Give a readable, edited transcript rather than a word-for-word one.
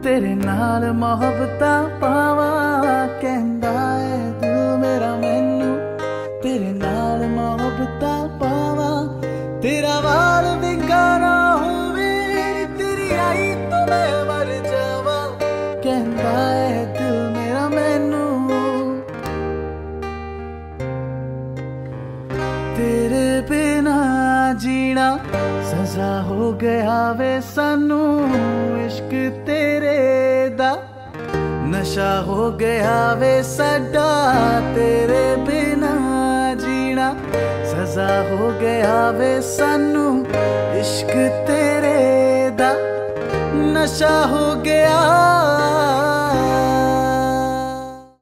तेरे नाल मोहब्बतां पावां कहंदा है दिल मेरा मैनू तेरे नाल मोहब्बतां पावां तेरा वाल विंगा ना होवे तेरी आई तो मैं मर जावां कहंदा है दिल मेरा मैनू तेरे बिना जीना सजा हो गया वे सानू इश्क तेरे दा नशा हो गया वे साडा तेरे बिना जीना सजा हो गया वे सानू इश्क तेरे दा नशा हो गया